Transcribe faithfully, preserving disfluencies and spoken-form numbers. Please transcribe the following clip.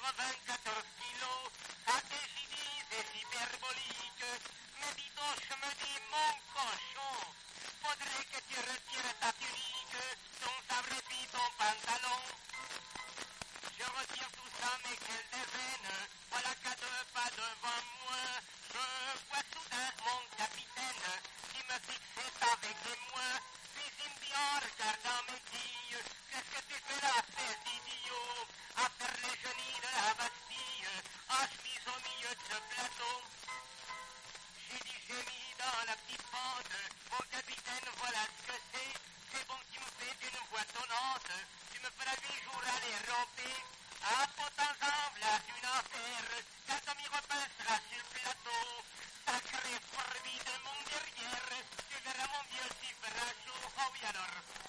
quatre-vingt-quatorze kilos. Ça décidé, c'est hyperbolique. Mais dis donc, je me dis, mon cochon, faudrait que tu retires ta tunique, ton sabre et puis ton pantalon. Je retire tout ça, mais quelle déveine. Voilà qu'à deux pas devant moi, je vois soudain mon capitaine qui me fixait avec des mois. Puis il me dit en regardant mes quilles, qu'est-ce que tu fais là, espèce d'idiot, à faire les chenilles de la Bastille, en chemise au milieu de ce plateau. J'ai dit j'ai mis dans la petite pente, mon capitaine, voilà ce que c'est. C'est bon que tu me fais d'une voix tonnante, tu me feras huit jours aller ramper. À Potenzan, là une affaire, car comme il repassera sur le plateau, sacré fourbi de mon derrière, tu verras mon vieux s'il fera chaud. Oh oui alors.